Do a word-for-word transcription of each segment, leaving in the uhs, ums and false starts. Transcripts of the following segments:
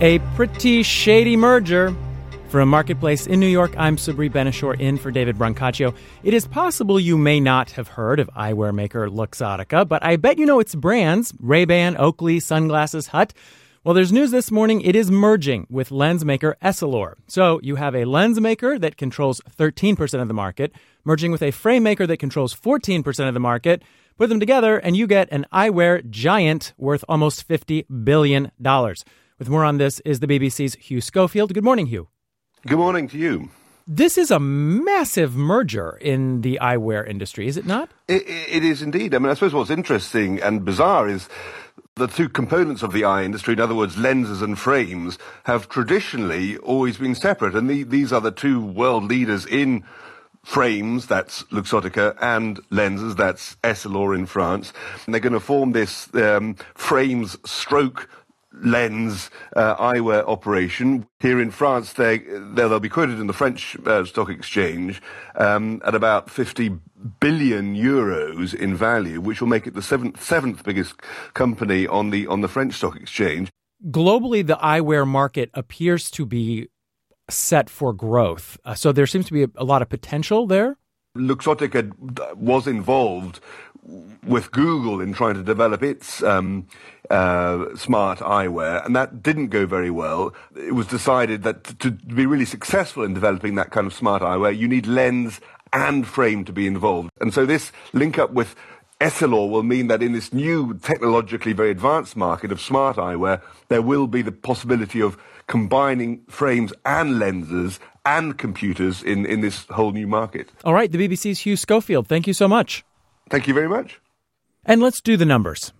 A pretty shady merger. From Marketplace in New York, I'm Sabri Benishore in for David Brancaccio. It is possible you may not have heard of eyewear maker Luxottica, but I bet you know its brands, Ray-Ban, Oakley, Sunglasses Hut. Well, there's news this morning. It is merging with lens maker Essilor. So you have a lens maker that controls thirteen percent of the market, merging with a frame maker that controls fourteen percent of the market. Put them together and you get an eyewear giant worth almost fifty billion dollars. With more on this is the B B C's Hugh Schofield. Good morning, Hugh. Good morning to you. This is a massive merger in the eyewear industry, is it not? It, it is indeed. I mean, I suppose what's interesting and bizarre is the two components of the eye industry, in other words, lenses and frames, have traditionally always been separate. And the, these are the two world leaders in frames, that's Luxottica, and lenses, that's Essilor in France. And they're going to form this um, frames stroke lens uh, eyewear operation. Here in France, they, they'll be quoted in the French uh, stock exchange um, at about fifty billion euros in value, which will make it the seventh, seventh biggest company on the on the French stock exchange. Globally, the eyewear market appears to be set for growth. Uh, so there seems to be a, a lot of potential there. Luxottica was involved with Google in trying to develop its um, uh, smart eyewear, and that didn't go very well. It was decided that to, to be really successful in developing that kind of smart eyewear, you need lens and frame to be involved. And so this link up with Essilor will mean that in this new technologically very advanced market of smart eyewear, there will be the possibility of combining frames and lenses and computers in, in this whole new market. All right, the B B C's Hugh Schofield. Thank you so much. Thank you very much. And let's do the numbers.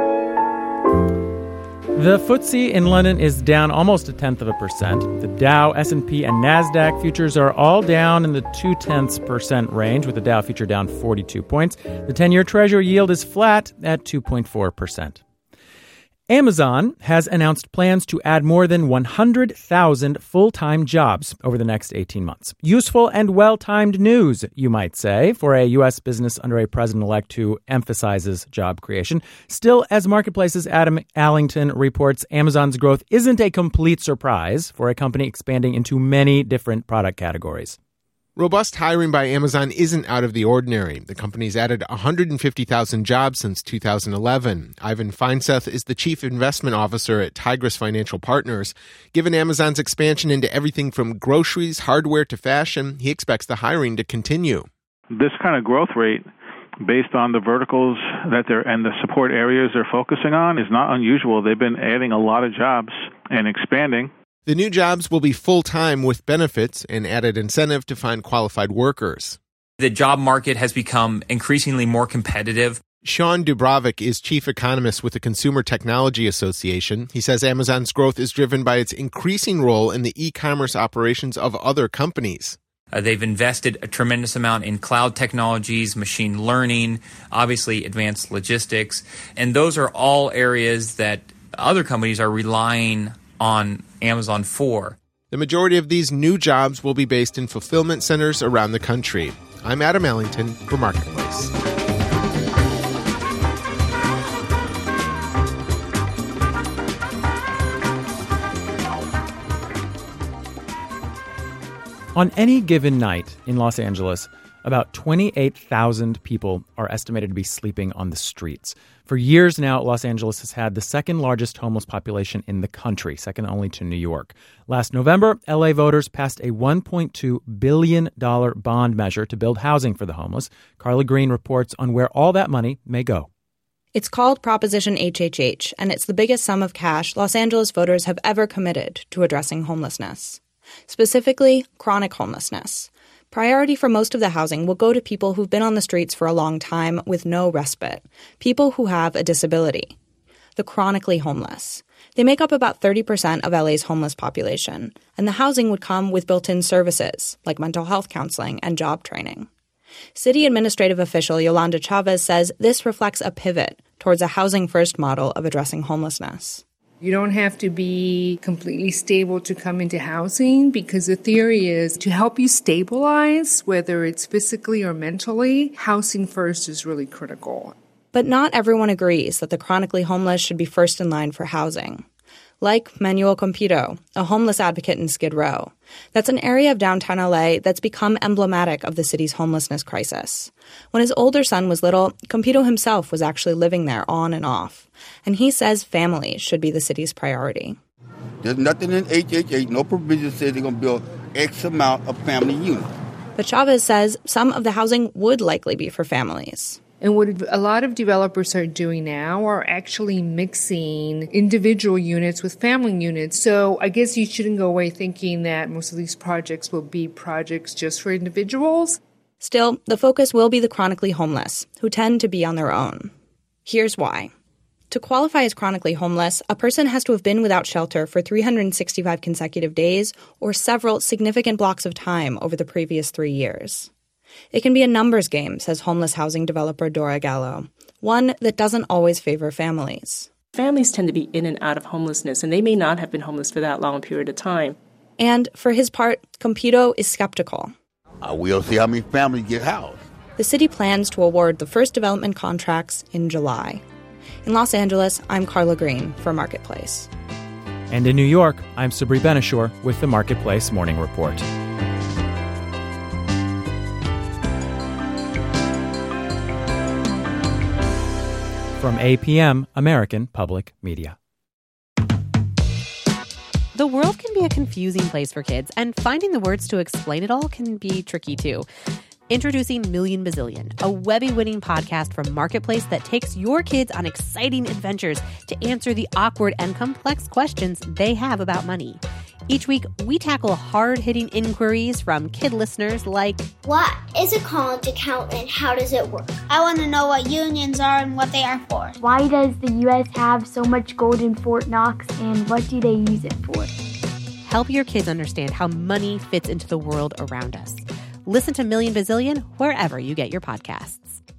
The F T S E in London is down almost a tenth of a percent. The Dow, S and P, and NASDAQ futures are all down in the two-tenths percent range, with the Dow future down forty-two points. The ten-year Treasury yield is flat at two point four percent. Amazon has announced plans to add more than one hundred thousand full-time jobs over the next eighteen months. Useful and well-timed news, you might say, for a U S business under a president-elect who emphasizes job creation. Still, as Marketplace's Adam Allington reports, Amazon's growth isn't a complete surprise for a company expanding into many different product categories. Robust hiring by Amazon isn't out of the ordinary. The company's added one hundred fifty thousand jobs since two thousand eleven. Ivan Feinseth is the chief investment officer at Tigris Financial Partners. Given Amazon's expansion into everything from groceries, hardware to fashion, he expects the hiring to continue. This kind of growth rate, based on the verticals that they're and the support areas they're focusing on, is not unusual. They've been adding a lot of jobs and expanding. The new jobs will be full-time with benefits and added incentive to find qualified workers. The job market has become increasingly more competitive. Sean Dubrovik is chief economist with the Consumer Technology Association. He says Amazon's growth is driven by its increasing role in the e-commerce operations of other companies. Uh, they've invested a tremendous amount in cloud technologies, machine learning, obviously advanced logistics, and those are all areas that other companies are relying on Amazon for. The majority of these new jobs will be based in fulfillment centers around the country. I'm Adam Allington for Marketplace. On any given night in Los Angeles, about twenty-eight thousand people are estimated to be sleeping on the streets. For years now, Los Angeles has had the second largest homeless population in the country, second only to New York. Last November, L A voters passed a one point two billion dollars bond measure to build housing for the homeless. Carla Green reports on where all that money may go. It's called Proposition H H H, and it's the biggest sum of cash Los Angeles voters have ever committed to addressing homelessness. Specifically, chronic homelessness. Priority for most of the housing will go to people who've been on the streets for a long time with no respite, people who have a disability. The chronically homeless. They make up about thirty percent of L A's homeless population, and the housing would come with built-in services like mental health counseling and job training. City administrative official Yolanda Chavez says this reflects a pivot towards a housing-first model of addressing homelessness. You don't have to be completely stable to come into housing, because the theory is to help you stabilize, whether it's physically or mentally, housing first is really critical. But not everyone agrees that the chronically homeless should be first in line for housing. like Manuel Compito, a homeless advocate in Skid Row. That's an area of downtown L A that's become emblematic of the city's homelessness crisis. When his older son was little, Compito himself was actually living there on and off. And he says family should be the city's priority. There's nothing in H H H, no provision says they're going to build X amount of family units. But Chavez says some of the housing would likely be for families. And what a lot of developers are doing now are actually mixing individual units with family units. So I guess you shouldn't go away thinking that most of these projects will be projects just for individuals. Still, the focus will be the chronically homeless, who tend to be on their own. Here's why. To qualify as chronically homeless, a person has to have been without shelter for three hundred sixty-five consecutive days or several significant blocks of time over the previous three years. It can be a numbers game, says homeless housing developer Dora Gallo, one that doesn't always favor families. Families tend to be in and out of homelessness, and they may not have been homeless for that long a period of time. And for his part, Compito is skeptical. Uh, we'll see how many families get housed. The city plans to award the first development contracts in July. In Los Angeles, I'm Carla Green for Marketplace. And in New York, I'm Sabri Benishore with the Marketplace Morning Report. From A P M, American Public Media. The world can be a confusing place for kids, and finding the words to explain it all can be tricky too. Introducing Million Bazillion, a Webby-winning podcast from Marketplace that takes your kids on exciting adventures to answer the awkward and complex questions they have about money. Each week, we tackle hard-hitting inquiries from kid listeners like, what is a college account and how does it work? I want to know what unions are and what they are for. Why does the U S have so much gold in Fort Knox and what do they use it for? Help your kids understand how money fits into the world around us. Listen to Million Bazillion wherever you get your podcasts.